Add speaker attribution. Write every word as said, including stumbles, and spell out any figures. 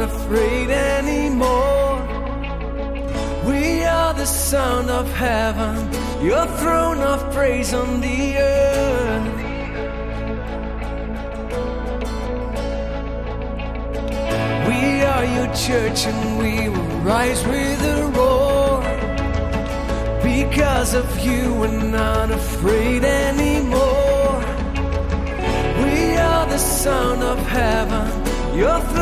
Speaker 1: afraid anymore. We are the sound of heaven, your throne of praise on the earth. We are your church and we will rise with a roar. Because of you we're not afraid anymore. We are the sound of heaven, your throne